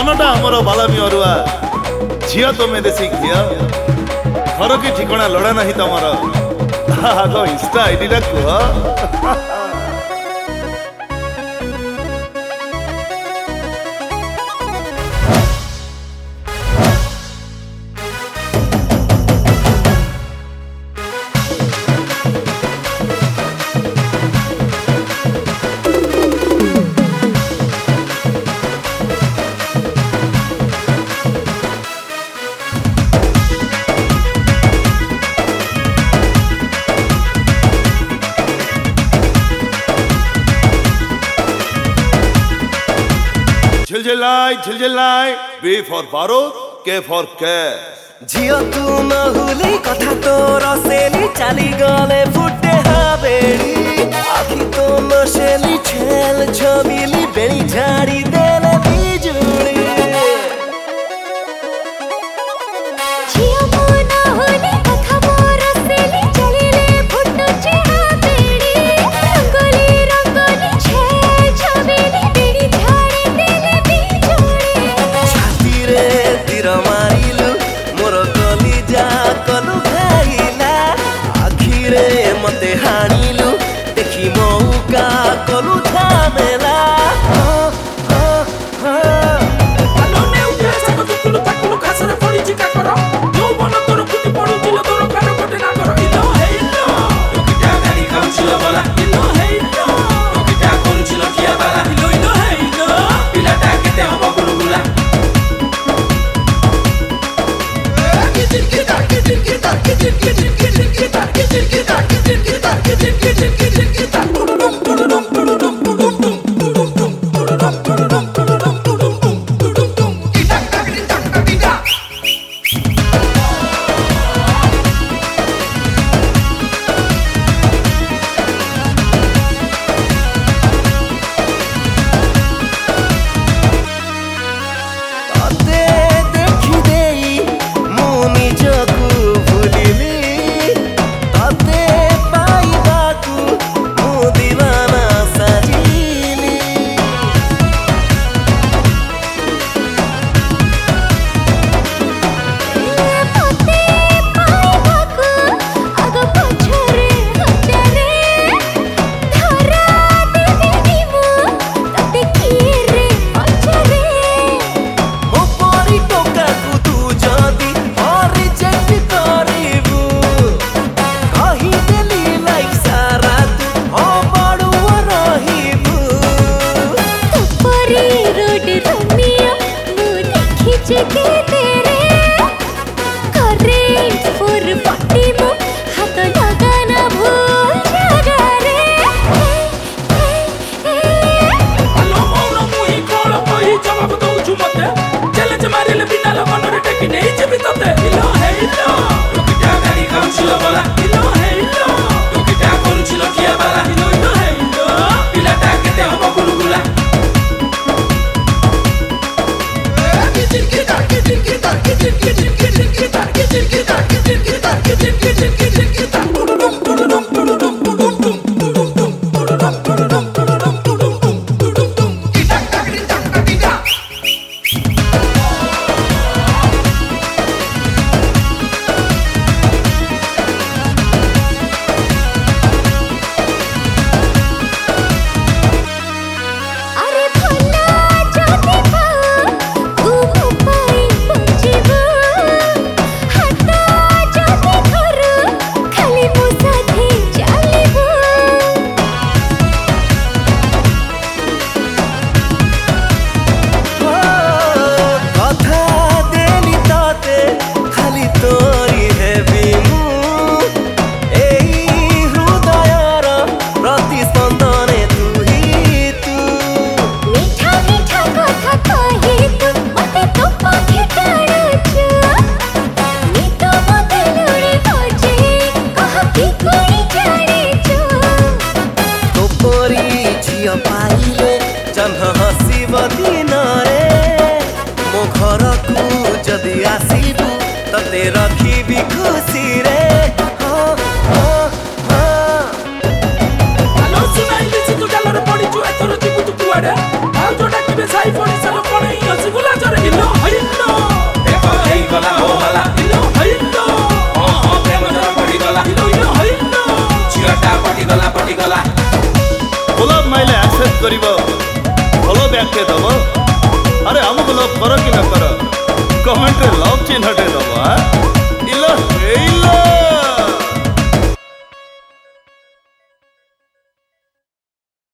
मनटा आमर बालामी अरुआ झील तुम देशी घिया घर की ठिकना लड़ा नहीं तमर आग इंस्टा आईडी टा कह झिलझिलाई बी फॉर बारूद के फॉर कैश झियो तू नहुली कथा तोर सेली चाली गले फुटे हाबेड़ी आखी तो नशेली छेल छबिली बेली झाड़ी देले बिजुली मते हानिलु देखी मौका कलु थामेला आलोने उठे सब तुकुलु ताकुलु खासरे पड़ी चिका करो जो मन तोर कुटी पड़ु दिल तोर कान कोटे ना करो इलो हे इलो लोकिटा गाली खाउछिलो बोला इलो हे इलो लोकिटा करूछिलो किया बाला इलो इलो हे इलो पिलाटा केते हबो गुलगुला तते रखी खुशी रे पड़ी जो एथर जीवु तू कुआडे आ जोटा के साई पड़ी सब पड़े हसी गुला जरे मेसेज करिवो फॉलो बैक के दबो अरे हमको लव करो कि न करो कमेंट रे लव चिन्हटे दबो।